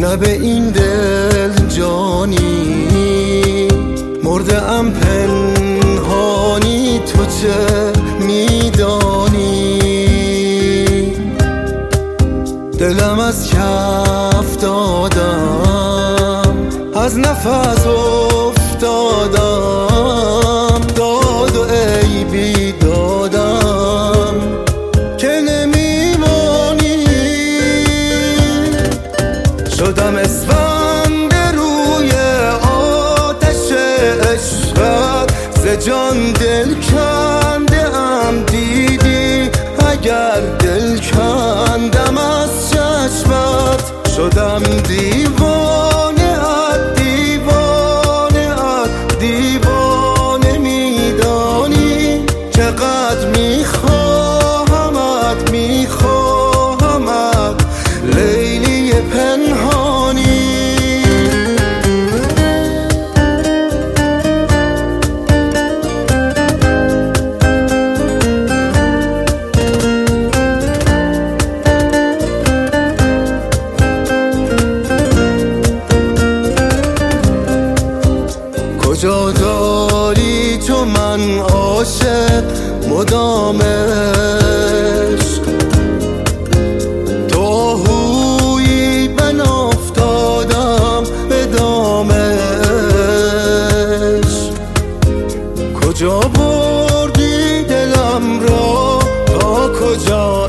لب این دل جانی، مرده ام پنهانی، تو چه میدانی؟ دلم از کف دادم، از نفس افتادم، داد و عیبی دادم که نمیمانی. شدم اسفند روی آتش عشقت، ز جان دل کنده ام دیدی اگر دل کندم از چشمت. شدم دیوانه ات، دیوانه ات، دیوانه میدانی چقدر میخواهمت، میخواهمت لیلی پنهانی. کجا داری تو من عاشق مدام عشق، تو آهویی من افتادم به دام عشق. کجا بردی دلم را تا کجا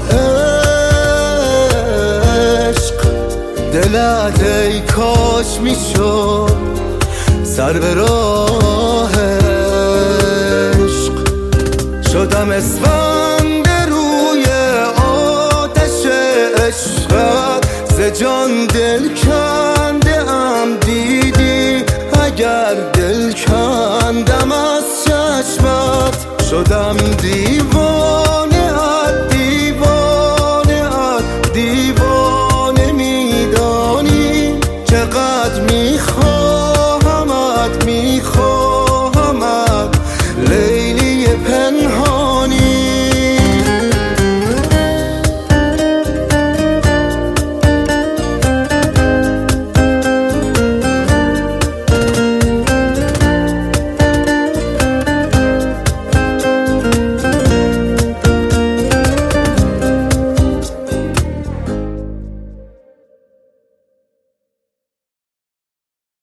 عشق؟ دلت ای کاش میشد سر به راه عشق. شدم اسفند روی آتش عشقت، ز جان دل کنده ام دیدی اگر دل کندم از چشمت. شدم دیوانه ات، دیوانه ات، دیوانه